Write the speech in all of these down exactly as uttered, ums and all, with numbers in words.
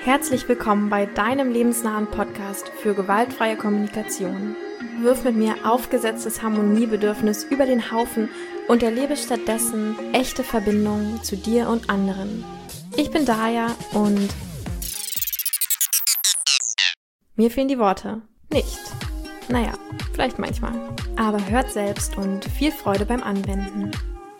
Herzlich willkommen bei deinem lebensnahen Podcast für gewaltfreie Kommunikation. Wirf mit mir aufgesetztes Harmoniebedürfnis über den Haufen und erlebe stattdessen echte Verbindungen zu dir und anderen. Ich bin Daya und mir fehlen die Worte. Nicht. Naja, vielleicht manchmal. Aber hört selbst und viel Freude beim Anwenden.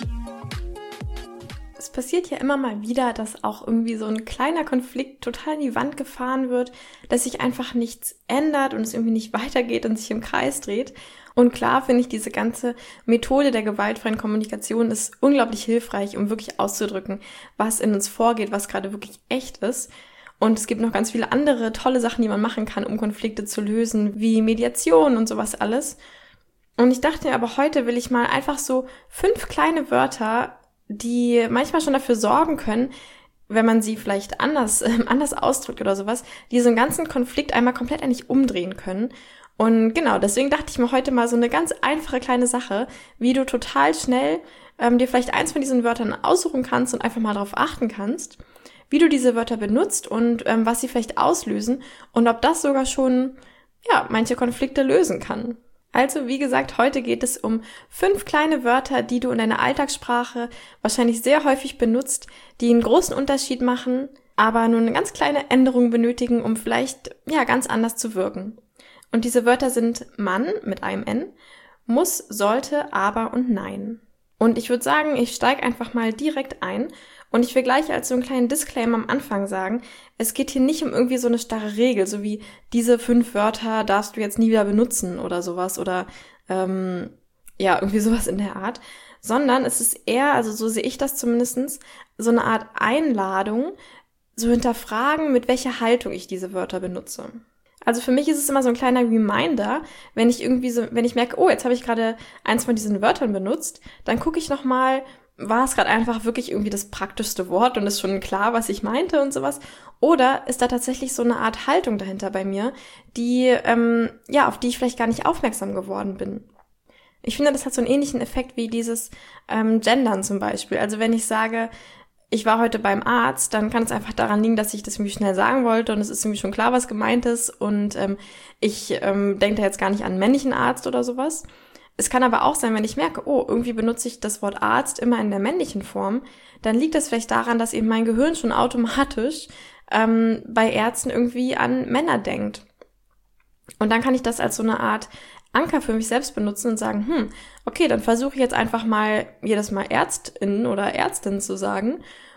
Es passiert ja immer mal wieder, dass auch irgendwie so ein kleiner Konflikt total in die Wand gefahren wird, dass sich einfach nichts ändert und es irgendwie nicht weitergeht und sich im Kreis dreht. Und klar finde ich, diese ganze Methode der gewaltfreien Kommunikation ist unglaublich hilfreich, um wirklich auszudrücken, was in uns vorgeht, was gerade wirklich echt ist. Und es gibt noch ganz viele andere tolle Sachen, die man machen kann, um Konflikte zu lösen, wie Mediation und sowas alles. Und ich dachte mir aber, heute will ich mal einfach so fünf kleine Wörter, die manchmal schon dafür sorgen können, wenn man sie vielleicht anders, äh, anders ausdrückt oder sowas, die so einen ganzen Konflikt einmal komplett eigentlich umdrehen können. Und genau, deswegen dachte ich mir heute mal so eine ganz einfache kleine Sache, wie du total schnell ähm, dir vielleicht eins von diesen Wörtern aussuchen kannst und einfach mal darauf achten kannst, wie du diese Wörter benutzt und ähm, was sie vielleicht auslösen und ob das sogar schon, ja, manche Konflikte lösen kann. Also, wie gesagt, heute geht es um fünf kleine Wörter, die du in deiner Alltagssprache wahrscheinlich sehr häufig benutzt, die einen großen Unterschied machen, aber nur eine ganz kleine Änderung benötigen, um vielleicht, ja, ganz anders zu wirken. Und diese Wörter sind Mann mit einem N, muss, sollte, aber und nein. Und ich würde sagen, ich steige einfach mal direkt ein und ich will gleich als so einen kleinen Disclaimer am Anfang sagen, es geht hier nicht um irgendwie so eine starre Regel, so wie diese fünf Wörter darfst du jetzt nie wieder benutzen oder sowas oder ähm, ja, irgendwie sowas in der Art, sondern es ist eher, also so sehe ich das zumindestens, so eine Art Einladung, so hinterfragen, mit welcher Haltung ich diese Wörter benutze. Also für mich ist es immer so ein kleiner Reminder, wenn ich irgendwie so, wenn ich merke, oh, jetzt habe ich gerade eins von diesen Wörtern benutzt, dann gucke ich nochmal, war es gerade einfach wirklich irgendwie das praktischste Wort und ist schon klar, was ich meinte und sowas? Oder ist da tatsächlich so eine Art Haltung dahinter bei mir, die, ähm, ja, auf die ich vielleicht gar nicht aufmerksam geworden bin? Ich finde, das hat so einen ähnlichen Effekt wie dieses ähm, Gendern zum Beispiel. Also wenn ich sage, ich war heute beim Arzt, dann kann es einfach daran liegen, dass ich das irgendwie schnell sagen wollte und es ist irgendwie schon klar, was gemeint ist und ähm, ich ähm, denke da jetzt gar nicht an einen männlichen Arzt oder sowas. Es kann aber auch sein, wenn ich merke, oh, irgendwie benutze ich das Wort Arzt immer in der männlichen Form, dann liegt das vielleicht daran, dass eben mein Gehirn schon automatisch ähm, bei Ärzten irgendwie an Männer denkt. Und dann kann ich das als so eine Art Anker für mich selbst benutzen und sagen, hm, okay, dann versuche ich jetzt einfach mal jedes Mal Ärztin oder Ärztin zu sagen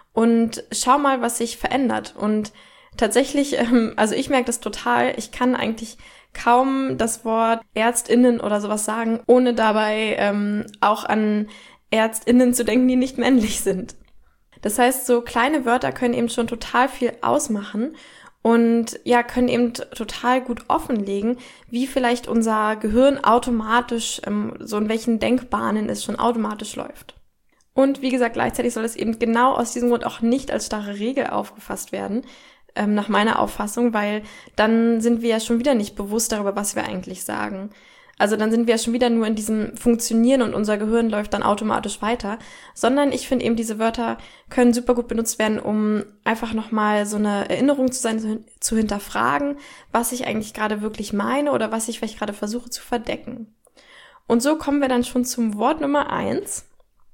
und schau mal, was sich verändert. Und tatsächlich, ähm, also ich merke das total, ich kann eigentlich kaum das Wort ÄrztInnen oder sowas sagen, ohne dabei ähm, auch an ÄrztInnen zu denken, die nicht männlich sind. Das heißt, so kleine Wörter können eben schon total viel ausmachen und ja, können eben total gut offenlegen, wie vielleicht unser Gehirn automatisch, ähm, so in welchen Denkbahnen es schon automatisch läuft. Und wie gesagt, gleichzeitig soll es eben genau aus diesem Grund auch nicht als starre Regel aufgefasst werden, ähm, nach meiner Auffassung, weil dann sind wir ja schon wieder nicht bewusst darüber, was wir eigentlich sagen. Also dann sind wir ja schon wieder nur in diesem Funktionieren und unser Gehirn läuft dann automatisch weiter, sondern ich finde eben, diese Wörter können super gut benutzt werden, um einfach nochmal so eine Erinnerung zu sein, zu, zu hinterfragen, was ich eigentlich gerade wirklich meine oder was ich vielleicht gerade versuche zu verdecken. Und so kommen wir dann schon zum Wort Nummer eins,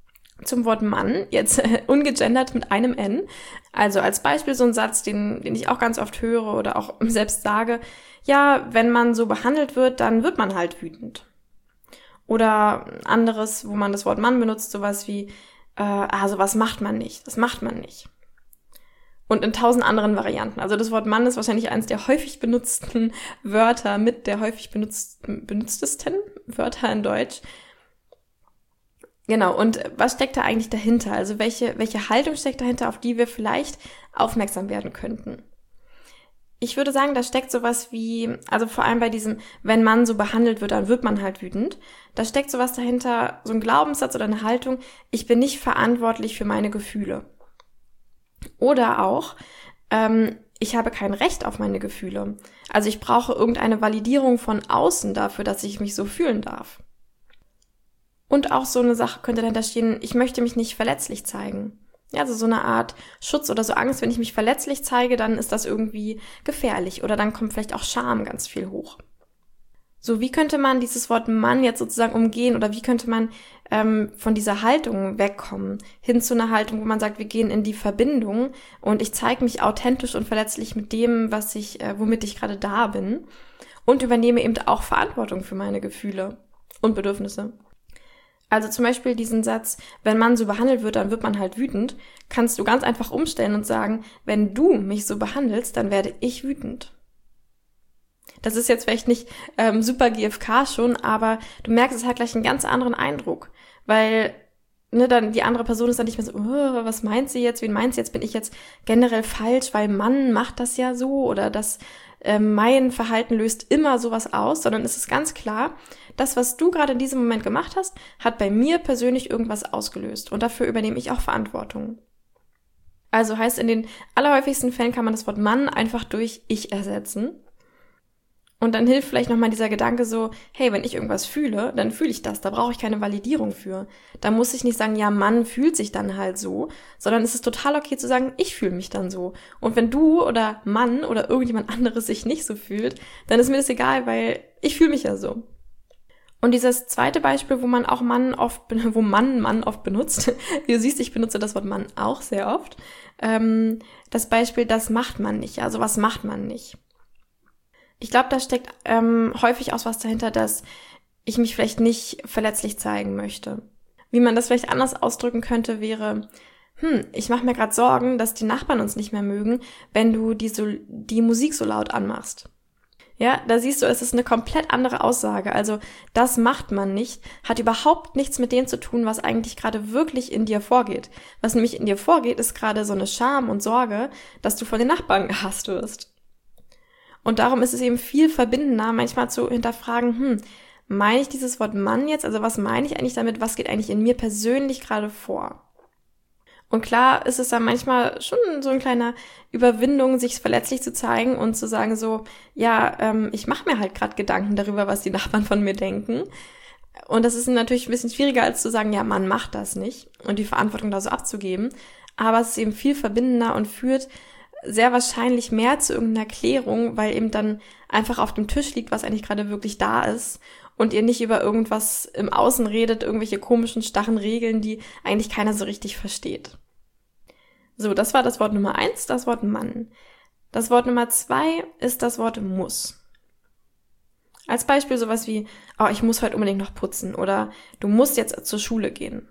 zum Wort Mann, jetzt äh, ungegendert mit einem N. Also als Beispiel so ein Satz, den, den ich auch ganz oft höre oder auch selbst sage, ja, wenn man so behandelt wird, dann wird man halt wütend. Oder anderes, wo man das Wort Mann benutzt, sowas wie, äh, ah, sowas macht man nicht, das macht man nicht. Und in tausend anderen Varianten. Also das Wort Mann ist wahrscheinlich eines der häufig benutzten Wörter, mit der häufig benutzt, benutztesten Wörter in Deutsch. Genau, und was steckt da eigentlich dahinter? Also welche, welche Haltung steckt dahinter, auf die wir vielleicht aufmerksam werden könnten? Ich würde sagen, da steckt sowas wie, also vor allem bei diesem, wenn man so behandelt wird, dann wird man halt wütend. Da steckt sowas dahinter, so ein Glaubenssatz oder eine Haltung, ich bin nicht verantwortlich für meine Gefühle. Oder auch, ähm, ich habe kein Recht auf meine Gefühle. Also ich brauche irgendeine Validierung von außen dafür, dass ich mich so fühlen darf. Und auch so eine Sache könnte dahinter stehen, ich möchte mich nicht verletzlich zeigen. Ja, also so eine Art Schutz oder so Angst, wenn ich mich verletzlich zeige, dann ist das irgendwie gefährlich oder dann kommt vielleicht auch Scham ganz viel hoch. So, wie könnte man dieses Wort Mann jetzt sozusagen umgehen oder wie könnte man ähm, von dieser Haltung wegkommen, hin zu einer Haltung, wo man sagt, wir gehen in die Verbindung und ich zeige mich authentisch und verletzlich mit dem, was ich, äh, womit ich gerade da bin und übernehme eben auch Verantwortung für meine Gefühle und Bedürfnisse. Also zum Beispiel diesen Satz, wenn man so behandelt wird, dann wird man halt wütend, kannst du ganz einfach umstellen und sagen, wenn du mich so behandelst, dann werde ich wütend. Das ist jetzt vielleicht nicht ähm, super G F K schon, aber du merkst, es hat gleich einen ganz anderen Eindruck, weil ne, dann die andere Person ist dann nicht mehr so, oh, was meint sie jetzt, wen meint sie jetzt, bin ich jetzt generell falsch, weil Mann macht das ja so oder das äh, mein Verhalten löst immer sowas aus, sondern es ist ganz klar, das, was du gerade in diesem Moment gemacht hast, hat bei mir persönlich irgendwas ausgelöst und dafür übernehme ich auch Verantwortung. Also heißt, in den allerhäufigsten Fällen kann man das Wort Mann einfach durch ich ersetzen. Und dann hilft vielleicht nochmal dieser Gedanke so, hey, wenn ich irgendwas fühle, dann fühle ich das, da brauche ich keine Validierung für. Da muss ich nicht sagen, ja, Mann fühlt sich dann halt so, sondern es ist total okay zu sagen, ich fühle mich dann so. Und wenn du oder Mann oder irgendjemand anderes sich nicht so fühlt, dann ist mir das egal, weil ich fühle mich ja so. Und dieses zweite Beispiel, wo man auch Mann oft, wo Mann Mann oft benutzt, wie du siehst, ich benutze das Wort Mann auch sehr oft, ähm, das Beispiel, das macht man nicht, also was macht man nicht. Ich glaube, da steckt ähm, häufig auch was dahinter, dass ich mich vielleicht nicht verletzlich zeigen möchte. Wie man das vielleicht anders ausdrücken könnte, wäre, hm, ich mache mir gerade Sorgen, dass die Nachbarn uns nicht mehr mögen, wenn du die, so, die Musik so laut anmachst. Ja, da siehst du, es ist eine komplett andere Aussage. Also das macht man nicht, hat überhaupt nichts mit dem zu tun, was eigentlich gerade wirklich in dir vorgeht. Was nämlich in dir vorgeht, ist gerade so eine Scham und Sorge, dass du von den Nachbarn gehasst wirst. Und darum ist es eben viel verbindender, manchmal zu hinterfragen, hm, meine ich dieses Wort Mann jetzt? Also was meine ich eigentlich damit? Was geht eigentlich in mir persönlich gerade vor? Und klar ist es dann manchmal schon so ein kleiner Überwindung, sich verletzlich zu zeigen und zu sagen so, ja, ähm, ich mache mir halt gerade Gedanken darüber, was die Nachbarn von mir denken. Und das ist natürlich ein bisschen schwieriger, als zu sagen, ja, man macht das nicht und die Verantwortung da so abzugeben. Aber es ist eben viel verbindender und führt sehr wahrscheinlich mehr zu irgendeiner Klärung, weil eben dann einfach auf dem Tisch liegt, was eigentlich gerade wirklich da ist und ihr nicht über irgendwas im Außen redet, irgendwelche komischen, starren Regeln, die eigentlich keiner so richtig versteht. So, das war das Wort Nummer eins, das Wort Mann. Das Wort Nummer zwei ist das Wort muss. Als Beispiel sowas wie, oh, ich muss heute unbedingt noch putzen oder du musst jetzt zur Schule gehen.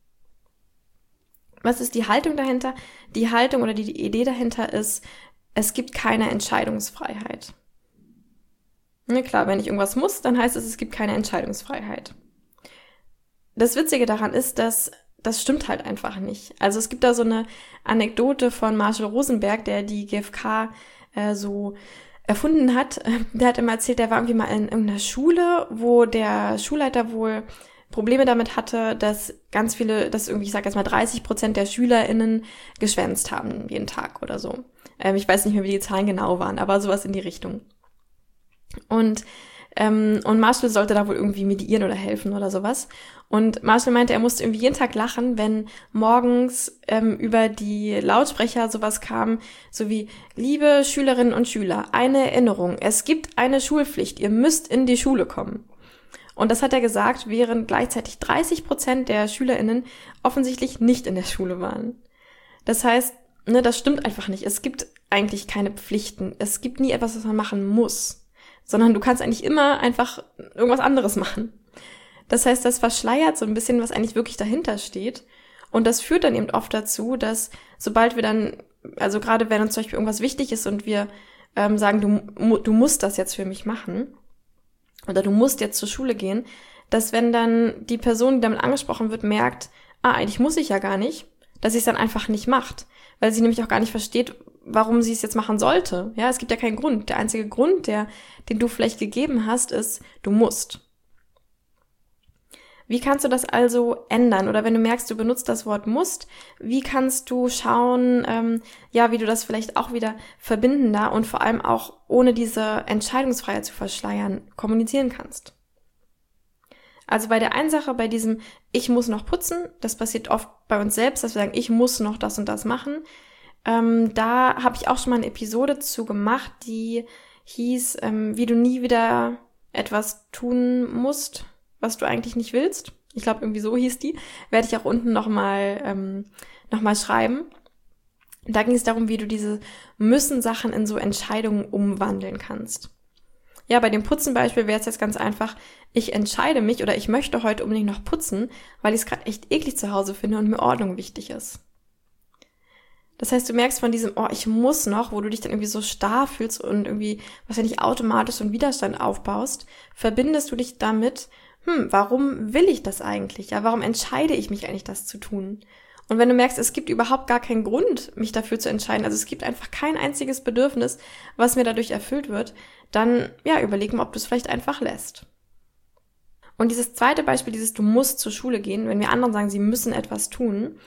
Was ist die Haltung dahinter? Die Haltung oder die Idee dahinter ist, es gibt keine Entscheidungsfreiheit. Ne, klar, wenn ich irgendwas muss, dann heißt es, es gibt keine Entscheidungsfreiheit. Das Witzige daran ist, dass das stimmt halt einfach nicht. Also es gibt da so eine Anekdote von Marshall Rosenberg, der die G F K äh, so erfunden hat. Der hat immer erzählt, der war irgendwie mal in irgendeiner Schule, wo der Schulleiter wohl Probleme damit hatte, dass ganz viele, dass irgendwie, ich sag jetzt mal dreißig Prozent der SchülerInnen geschwänzt haben jeden Tag oder so. Ähm, ich weiß nicht mehr, wie die Zahlen genau waren, aber sowas in die Richtung. Und ähm, und Marshall sollte da wohl irgendwie mediieren oder helfen oder sowas. Und Marshall meinte, er musste irgendwie jeden Tag lachen, wenn morgens ähm, über die Lautsprecher sowas kam, so wie, liebe Schülerinnen und Schüler, eine Erinnerung, es gibt eine Schulpflicht, ihr müsst in die Schule kommen. Und das hat er gesagt, während gleichzeitig dreißig Prozent der SchülerInnen offensichtlich nicht in der Schule waren. Das heißt, ne, das stimmt einfach nicht. Es gibt eigentlich keine Pflichten. Es gibt nie etwas, was man machen muss. Sondern du kannst eigentlich immer einfach irgendwas anderes machen. Das heißt, das verschleiert so ein bisschen, was eigentlich wirklich dahinter steht. Und das führt dann eben oft dazu, dass sobald wir dann, also gerade wenn uns zum Beispiel irgendwas wichtig ist und wir ähm, sagen, du, du musst das jetzt für mich machen, oder du musst jetzt zur Schule gehen, dass wenn dann die Person, die damit angesprochen wird, merkt, ah, eigentlich muss ich ja gar nicht, dass sie es dann einfach nicht macht, weil sie nämlich auch gar nicht versteht, warum sie es jetzt machen sollte. Ja, es gibt ja keinen Grund. Der einzige Grund, der, den du vielleicht gegeben hast, ist, du musst. Wie kannst du das also ändern? Oder wenn du merkst, du benutzt das Wort musst, wie kannst du schauen, ähm, ja, wie du das vielleicht auch wieder verbindender und vor allem auch ohne diese Entscheidungsfreiheit zu verschleiern kommunizieren kannst? Also bei der einen Sache, bei diesem ich muss noch putzen, das passiert oft bei uns selbst, dass wir sagen, ich muss noch das und das machen. Ähm, da habe ich auch schon mal eine Episode zu gemacht, die hieß, ähm, wie du nie wieder etwas tun musst, was du eigentlich nicht willst. Ich glaube, irgendwie so hieß die. Werde ich auch unten nochmal ähm, noch mal schreiben. Da ging es darum, wie du diese Müssen-Sachen in so Entscheidungen umwandeln kannst. Ja, bei dem Putzenbeispiel wäre es jetzt ganz einfach, ich entscheide mich oder ich möchte heute unbedingt noch putzen, weil ich es gerade echt eklig zu Hause finde und mir Ordnung wichtig ist. Das heißt, du merkst von diesem, oh, ich muss noch, wo du dich dann irgendwie so starr fühlst und irgendwie wahrscheinlich automatisch so einen Widerstand aufbaust, verbindest du dich damit, hm, warum will ich das eigentlich? Ja, warum entscheide ich mich eigentlich, das zu tun? Und wenn du merkst, es gibt überhaupt gar keinen Grund, mich dafür zu entscheiden, also es gibt einfach kein einziges Bedürfnis, was mir dadurch erfüllt wird, dann, ja, überleg mal, ob du es vielleicht einfach lässt. Und dieses zweite Beispiel, dieses du musst zur Schule gehen, wenn wir anderen sagen, sie müssen etwas tun,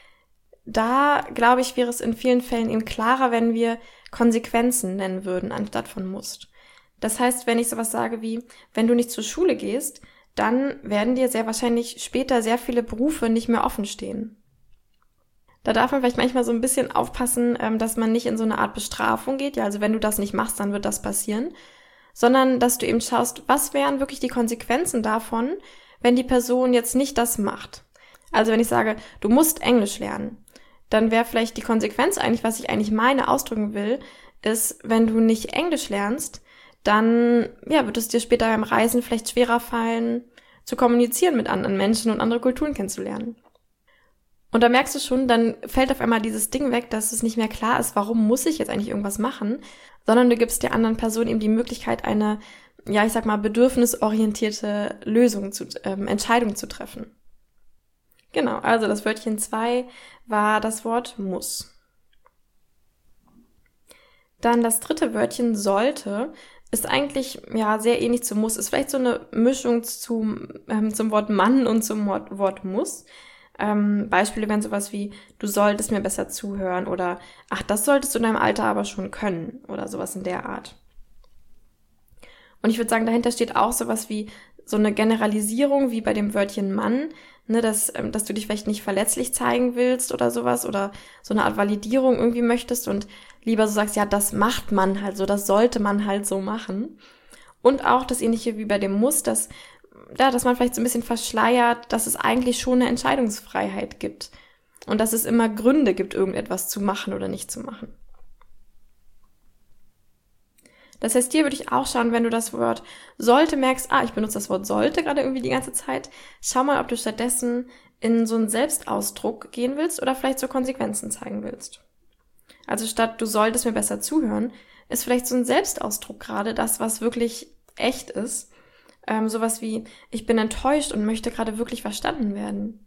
da, glaube ich, wäre es in vielen Fällen eben klarer, wenn wir Konsequenzen nennen würden, anstatt von musst. Das heißt, wenn ich sowas sage wie, wenn du nicht zur Schule gehst, dann werden dir sehr wahrscheinlich später sehr viele Berufe nicht mehr offen stehen. Da darf man vielleicht manchmal so ein bisschen aufpassen, dass man nicht in so eine Art Bestrafung geht. Ja, also wenn du das nicht machst, dann wird das passieren. Sondern, dass du eben schaust, was wären wirklich die Konsequenzen davon, wenn die Person jetzt nicht das macht. Also wenn ich sage, du musst Englisch lernen, dann wäre vielleicht die Konsequenz eigentlich, was ich eigentlich meine, ausdrücken will, ist, wenn du nicht Englisch lernst, dann ja, wird es dir später beim Reisen vielleicht schwerer fallen, zu kommunizieren mit anderen Menschen und andere Kulturen kennenzulernen. Und da merkst du schon, dann fällt auf einmal dieses Ding weg, dass es nicht mehr klar ist, warum muss ich jetzt eigentlich irgendwas machen, sondern du gibst der anderen Person eben die Möglichkeit, eine, ja, ich sag mal, bedürfnisorientierte Lösung zu, ähm, Entscheidung zu treffen. Genau, also das Wörtchen zwei war das Wort muss. Dann das dritte Wörtchen sollte ist eigentlich ja sehr ähnlich zu muss, ist vielleicht so eine Mischung zum, ähm, zum Wort Mann und zum Wort, Wort muss. Ähm, Beispiele wären sowas wie, du solltest mir besser zuhören oder ach, das solltest du in deinem Alter aber schon können oder sowas in der Art. Und ich würde sagen, dahinter steht auch sowas wie so eine Generalisierung wie bei dem Wörtchen Mann, ne, dass, ähm, dass du dich vielleicht nicht verletzlich zeigen willst oder sowas oder so eine Art Validierung irgendwie möchtest und lieber so sagst, ja, das macht man halt so, das sollte man halt so machen. Und auch das Ähnliche wie bei dem Muss, dass ja, dass man vielleicht so ein bisschen verschleiert, dass es eigentlich schon eine Entscheidungsfreiheit gibt und dass es immer Gründe gibt, irgendetwas zu machen oder nicht zu machen. Das heißt, hier würde ich auch schauen, wenn du das Wort sollte merkst, ah, ich benutze das Wort sollte gerade irgendwie die ganze Zeit, schau mal, ob du stattdessen in so einen Selbstausdruck gehen willst oder vielleicht so Konsequenzen zeigen willst. Also statt du solltest mir besser zuhören, ist vielleicht so ein Selbstausdruck gerade das, was wirklich echt ist. Ähm, sowas wie, ich bin enttäuscht und möchte gerade wirklich verstanden werden.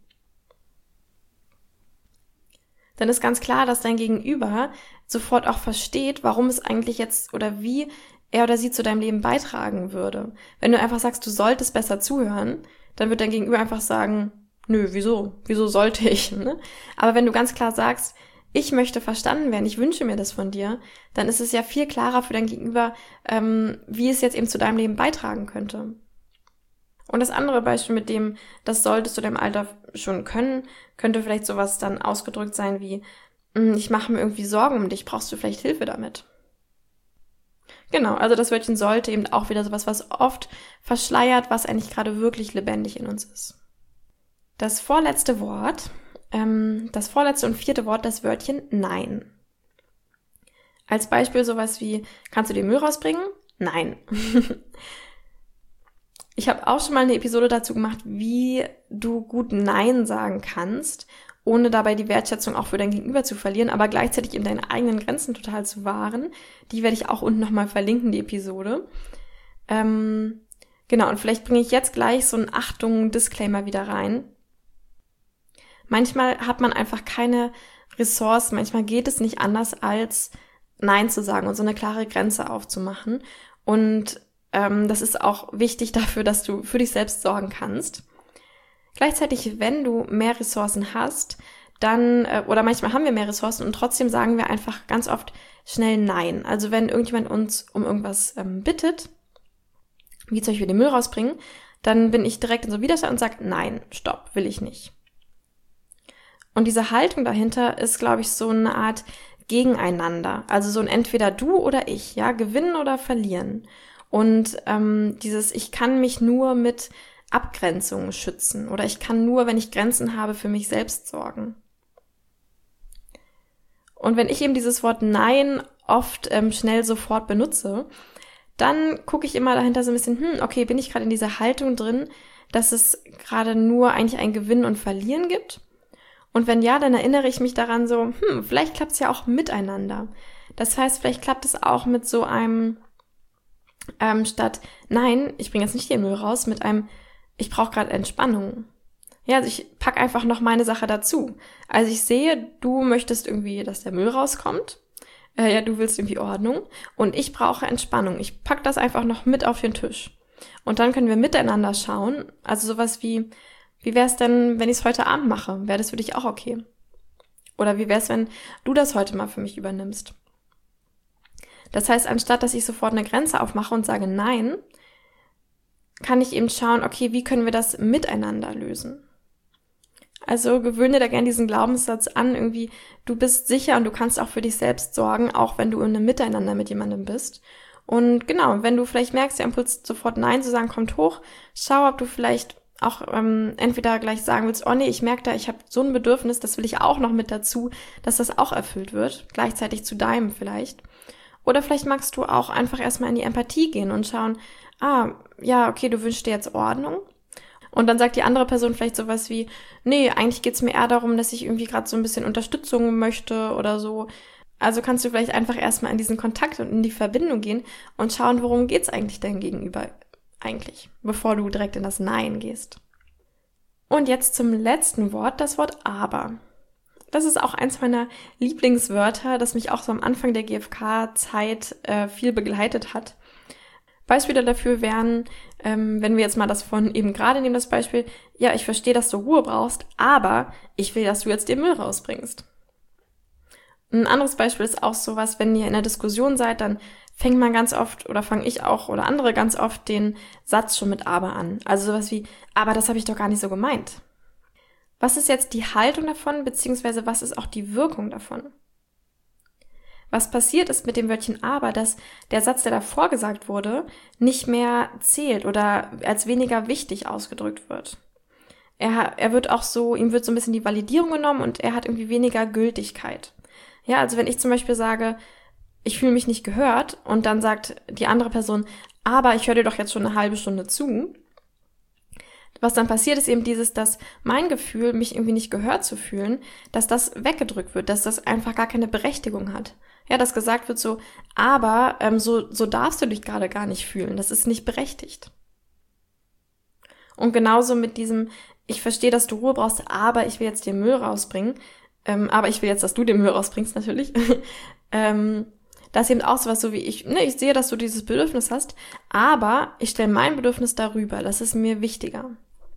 Dann ist ganz klar, dass dein Gegenüber sofort auch versteht, warum es eigentlich jetzt oder wie er oder sie zu deinem Leben beitragen würde. Wenn du einfach sagst, du solltest besser zuhören, dann wird dein Gegenüber einfach sagen, nö, wieso? Wieso sollte ich? Ne? Aber wenn du ganz klar sagst, ich möchte verstanden werden, ich wünsche mir das von dir, dann ist es ja viel klarer für dein Gegenüber, ähm, wie es jetzt eben zu deinem Leben beitragen könnte. Und das andere Beispiel mit dem, das solltest du deinem Alter schon können, könnte vielleicht sowas dann ausgedrückt sein wie, ich mache mir irgendwie Sorgen um dich, brauchst du vielleicht Hilfe damit? Genau, also das Wörtchen sollte eben auch wieder sowas, was oft verschleiert, was eigentlich gerade wirklich lebendig in uns ist. Das vorletzte Wort, ähm, das vorletzte und vierte Wort, das Wörtchen Nein. Als Beispiel sowas wie, kannst du den Müll rausbringen? Nein. Ich habe auch schon mal eine Episode dazu gemacht, wie du gut Nein sagen kannst, ohne dabei die Wertschätzung auch für dein Gegenüber zu verlieren, aber gleichzeitig eben deine eigenen Grenzen total zu wahren. Die werde ich auch unten nochmal verlinken, die Episode. Ähm, genau, und vielleicht bringe ich jetzt gleich so einen Achtung-Disclaimer wieder rein. Manchmal hat man einfach keine Ressourcen, manchmal geht es nicht anders, als Nein zu sagen und so eine klare Grenze aufzumachen. Und ähm, das ist auch wichtig dafür, dass du für dich selbst sorgen kannst. Gleichzeitig, wenn du mehr Ressourcen hast, dann, äh, oder manchmal haben wir mehr Ressourcen und trotzdem sagen wir einfach ganz oft schnell Nein. Also wenn irgendjemand uns um irgendwas ähm, bittet, wie zum Beispiel den Müll rausbringen, dann bin ich direkt in so Widerstand und sage, nein, stopp, will ich nicht. Und diese Haltung dahinter ist, glaube ich, so eine Art Gegeneinander. Also so ein entweder du oder ich, ja, gewinnen oder verlieren. Und ähm, dieses, ich kann mich nur mit Abgrenzungen schützen oder ich kann nur, wenn ich Grenzen habe, für mich selbst sorgen. Und wenn ich eben dieses Wort Nein oft ähm, schnell sofort benutze, dann gucke ich immer dahinter so ein bisschen, hm, okay, bin ich gerade in dieser Haltung drin, dass es gerade nur eigentlich ein Gewinnen und Verlieren gibt? Und wenn ja, dann erinnere ich mich daran so, hm, vielleicht klappt es ja auch miteinander. Das heißt, vielleicht klappt es auch mit so einem, ähm, statt, nein, ich bringe jetzt nicht den Müll raus, mit einem, ich brauche gerade Entspannung. Ja, also ich pack einfach noch meine Sache dazu. Also ich sehe, du möchtest irgendwie, dass der Müll rauskommt. Äh, ja, du willst irgendwie Ordnung. Und ich brauche Entspannung. Ich pack das einfach noch mit auf den Tisch. Und dann können wir miteinander schauen. Also sowas wie, wie wäre es denn, wenn ich es heute Abend mache? Wäre das für dich auch okay? Oder wie wäre es, wenn du das heute mal für mich übernimmst? Das heißt, anstatt dass ich sofort eine Grenze aufmache und sage Nein, kann ich eben schauen, okay, wie können wir das miteinander lösen? Also gewöhne da gerne diesen Glaubenssatz an, irgendwie, du bist sicher und du kannst auch für dich selbst sorgen, auch wenn du in einem Miteinander mit jemandem bist. Und genau, wenn du vielleicht merkst, der Impuls sofort Nein zu sagen kommt hoch, schau, ob du vielleicht auch ähm, entweder gleich sagen willst, oh nee, ich merke da, ich habe so ein Bedürfnis, das will ich auch noch mit dazu, dass das auch erfüllt wird, gleichzeitig zu deinem vielleicht. Oder vielleicht magst du auch einfach erstmal in die Empathie gehen und schauen, ah, ja, okay, du wünschst dir jetzt Ordnung. Und dann sagt die andere Person vielleicht sowas wie, nee, eigentlich geht's mir eher darum, dass ich irgendwie gerade so ein bisschen Unterstützung möchte oder so. Also kannst du vielleicht einfach erstmal in diesen Kontakt und in die Verbindung gehen und schauen, worum geht's eigentlich dein Gegenüber eigentlich, bevor du direkt in das Nein gehst. Und jetzt zum letzten Wort, das Wort aber. Das ist auch eins meiner Lieblingswörter, das mich auch so am Anfang der G F K-Zeit äh, viel begleitet hat. Beispiele dafür wären, ähm, wenn wir jetzt mal das von eben gerade nehmen, das Beispiel, ja, ich verstehe, dass du Ruhe brauchst, aber ich will, dass du jetzt den Müll rausbringst. Ein anderes Beispiel ist auch sowas, wenn ihr in einer Diskussion seid, dann fängt man ganz oft, oder fange ich auch, oder andere ganz oft den Satz schon mit aber an. Also sowas wie, aber das habe ich doch gar nicht so gemeint. Was ist jetzt die Haltung davon, beziehungsweise was ist auch die Wirkung davon? Was passiert ist mit dem Wörtchen aber, dass der Satz, der davor gesagt wurde, nicht mehr zählt oder als weniger wichtig ausgedrückt wird. Er, er wird auch so, ihm wird so ein bisschen die Validierung genommen und er hat irgendwie weniger Gültigkeit. Ja, also wenn ich zum Beispiel sage, ich fühle mich nicht gehört und dann sagt die andere Person, aber ich höre dir doch jetzt schon eine halbe Stunde zu. Was dann passiert, ist eben dieses, dass mein Gefühl, mich irgendwie nicht gehört zu fühlen, dass das weggedrückt wird, dass das einfach gar keine Berechtigung hat. Ja, dass gesagt wird so, aber ähm, so, so darfst du dich gerade gar nicht fühlen, das ist nicht berechtigt. Und genauso mit diesem, ich verstehe, dass du Ruhe brauchst, aber ich will jetzt den Müll rausbringen, ähm, aber ich will jetzt, dass du den Müll rausbringst natürlich. ähm, das ist eben auch sowas so wie ich, ne, ich sehe, dass du dieses Bedürfnis hast, aber ich stelle mein Bedürfnis darüber, das ist mir wichtiger.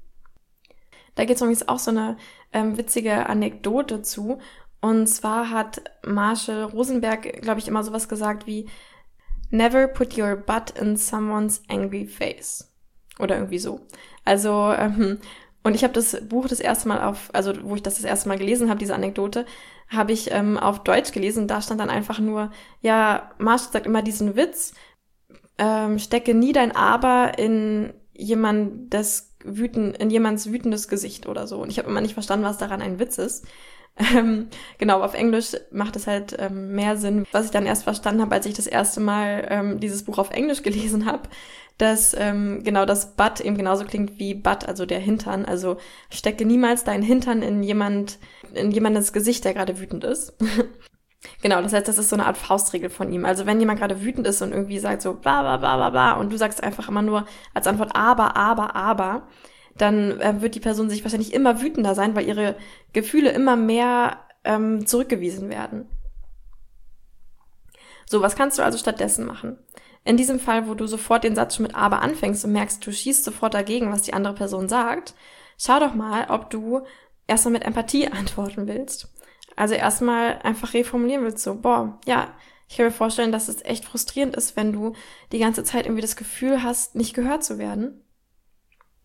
Da gibt es übrigens auch so eine ähm, witzige Anekdote zu. Und zwar hat Marshall Rosenberg, glaube ich, immer sowas gesagt wie Never put your butt in someone's angry face. Oder irgendwie so. Also, ähm, und ich habe das Buch das erste Mal auf, also wo ich das das erste Mal gelesen habe, diese Anekdote, habe ich ähm, auf Deutsch gelesen. Da stand dann einfach nur, ja, Marshall sagt immer diesen Witz, ähm, stecke nie dein Aber in jemandes wütend, in jemands wütendes Gesicht oder so. Und ich habe immer nicht verstanden, was daran ein Witz ist. Ähm, genau, auf Englisch macht es halt ähm, mehr Sinn, was ich dann erst verstanden habe, als ich das erste Mal ähm, dieses Buch auf Englisch gelesen habe, dass ähm, genau das Butt eben genauso klingt wie Butt, also der Hintern. Also stecke niemals deinen Hintern in jemand, in jemandes Gesicht, der gerade wütend ist. Genau, das heißt, das ist so eine Art Faustregel von ihm. Also wenn jemand gerade wütend ist und irgendwie sagt so bla bla bla bla bla und du sagst einfach immer nur als Antwort aber, aber, aber, dann äh, wird die Person sich wahrscheinlich immer wütender sein, weil ihre Gefühle immer mehr ähm, zurückgewiesen werden. So, was kannst du also stattdessen machen? In diesem Fall, wo du sofort den Satz schon mit aber anfängst und merkst, du schießt sofort dagegen, was die andere Person sagt, schau doch mal, ob du erstmal mit Empathie antworten willst. Also erstmal einfach reformulieren willst, so, boah, ja, ich kann mir vorstellen, dass es echt frustrierend ist, wenn du die ganze Zeit irgendwie das Gefühl hast, nicht gehört zu werden.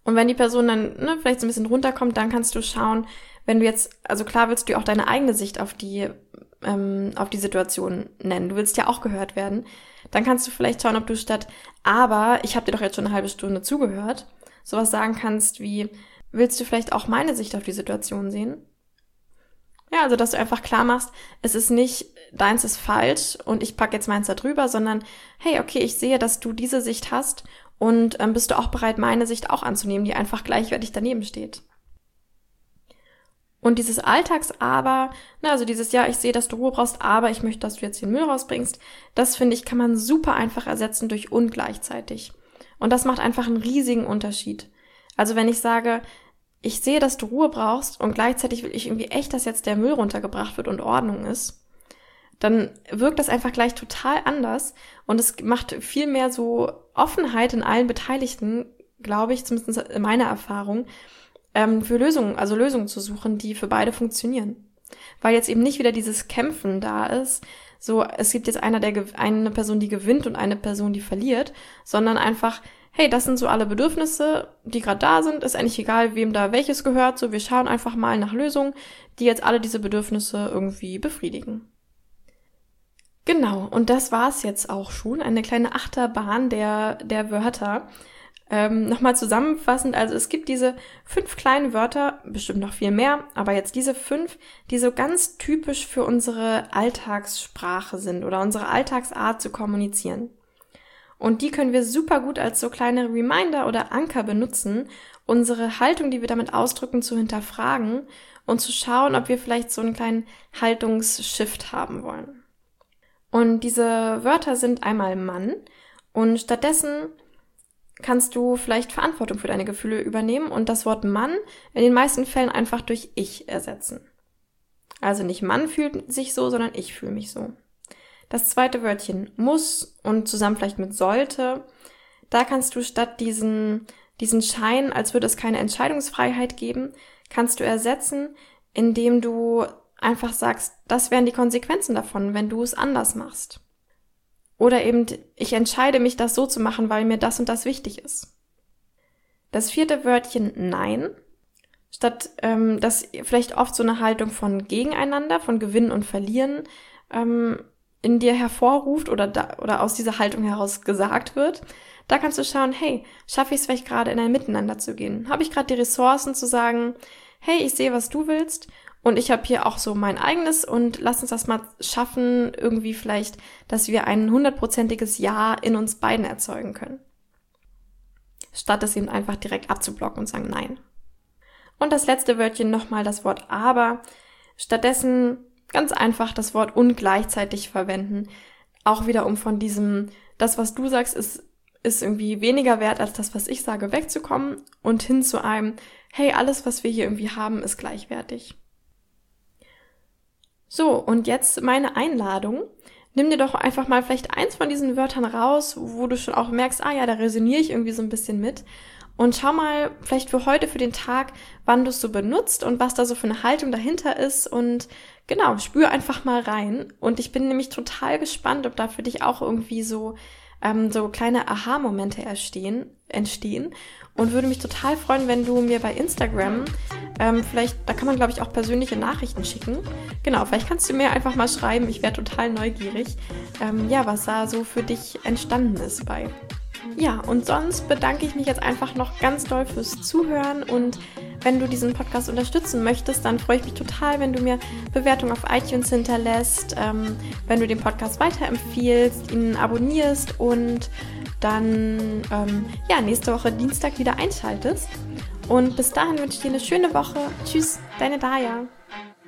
Und wenn die Person dann ne, vielleicht so ein bisschen runterkommt, dann kannst du schauen, wenn du jetzt, also klar willst du auch deine eigene Sicht auf die, ähm, auf die Situation nennen. Du willst ja auch gehört werden. Dann kannst du vielleicht schauen, ob du statt, aber ich habe dir doch jetzt schon eine halbe Stunde zugehört, sowas sagen kannst wie, willst du vielleicht auch meine Sicht auf die Situation sehen? Ja, also dass du einfach klar machst, es ist nicht, deins ist falsch und ich packe jetzt meins da drüber, sondern hey, okay, ich sehe, dass du diese Sicht hast und ähm, bist du auch bereit, meine Sicht auch anzunehmen, die einfach gleichwertig daneben steht. Und dieses Alltags-Aber, na, also dieses, ja, ich sehe, dass du Ruhe brauchst, aber ich möchte, dass du jetzt den Müll rausbringst, das finde ich, kann man super einfach ersetzen durch und gleichzeitig. Und das macht einfach einen riesigen Unterschied. Also wenn ich sage, ich sehe, dass du Ruhe brauchst und gleichzeitig will ich irgendwie echt, dass jetzt der Müll runtergebracht wird und Ordnung ist, dann wirkt das einfach gleich total anders und es macht viel mehr so Offenheit in allen Beteiligten, glaube ich, zumindest in meiner Erfahrung, ähm, für Lösungen, also Lösungen zu suchen, die für beide funktionieren. Weil jetzt eben nicht wieder dieses Kämpfen da ist, so es gibt jetzt einer, der eine Person, die gewinnt und eine Person, die verliert, sondern einfach, hey, das sind so alle Bedürfnisse, die gerade da sind, ist eigentlich egal, wem da welches gehört, so wir schauen einfach mal nach Lösungen, die jetzt alle diese Bedürfnisse irgendwie befriedigen. Genau, und das war's jetzt auch schon, eine kleine Achterbahn der, der Wörter. Ähm, nochmal zusammenfassend, also es gibt diese fünf kleinen Wörter, bestimmt noch viel mehr, aber jetzt diese fünf, die so ganz typisch für unsere Alltagssprache sind oder unsere Alltagsart zu kommunizieren. Und die können wir super gut als so kleine Reminder oder Anker benutzen, unsere Haltung, die wir damit ausdrücken, zu hinterfragen und zu schauen, ob wir vielleicht so einen kleinen Haltungsshift haben wollen. Und diese Wörter sind einmal Mann und stattdessen kannst du vielleicht Verantwortung für deine Gefühle übernehmen und das Wort Mann in den meisten Fällen einfach durch ich ersetzen. Also nicht Mann fühlt sich so, sondern ich fühle mich so. Das zweite Wörtchen muss und zusammen vielleicht mit sollte, da kannst du statt diesen, diesen Schein, als würde es keine Entscheidungsfreiheit geben, kannst du ersetzen, indem du einfach sagst, das wären die Konsequenzen davon, wenn du es anders machst. Oder eben, ich entscheide mich, das so zu machen, weil mir das und das wichtig ist. Das vierte Wörtchen Nein, statt ähm, dass vielleicht oft so eine Haltung von Gegeneinander, von Gewinnen und Verlieren ähm, in dir hervorruft oder, da, oder aus dieser Haltung heraus gesagt wird, da kannst du schauen, hey, schaffe ich es vielleicht gerade in ein Miteinander zu gehen? Habe ich gerade die Ressourcen zu sagen, hey, ich sehe, was du willst und ich habe hier auch so mein eigenes und lass uns das mal schaffen, irgendwie vielleicht, dass wir ein hundertprozentiges Ja in uns beiden erzeugen können. Statt es eben einfach direkt abzublocken und sagen Nein. Und das letzte Wörtchen nochmal das Wort Aber. Stattdessen ganz einfach das Wort und gleichzeitig verwenden. Auch wieder um von diesem, das was du sagst, ist, ist irgendwie weniger wert als das, was ich sage, wegzukommen und hin zu einem, hey, alles, was wir hier irgendwie haben, ist gleichwertig. So, und jetzt meine Einladung. Nimm dir doch einfach mal vielleicht eins von diesen Wörtern raus, wo du schon auch merkst, ah ja, da resoniere ich irgendwie so ein bisschen mit. Und schau mal vielleicht für heute, für den Tag, wann du es so benutzt und was da so für eine Haltung dahinter ist. Und genau, spür einfach mal rein. Und ich bin nämlich total gespannt, ob da für dich auch irgendwie so ähm, so kleine Aha-Momente entstehen, entstehen. Und würde mich total freuen, wenn du mir bei Instagram, ähm, vielleicht, da kann man glaube ich auch persönliche Nachrichten schicken. Genau, vielleicht kannst du mir einfach mal schreiben, ich wäre total neugierig, ähm, ja, was da so für dich entstanden ist bei. Ja, und sonst bedanke ich mich jetzt einfach noch ganz doll fürs Zuhören und wenn du diesen Podcast unterstützen möchtest, dann freue ich mich total, wenn du mir Bewertungen auf iTunes hinterlässt, ähm, wenn du den Podcast weiterempfiehlst, ihn abonnierst und dann ähm, ja, nächste Woche Dienstag wieder einschaltest. Und bis dahin wünsche ich dir eine schöne Woche. Tschüss, deine Daja.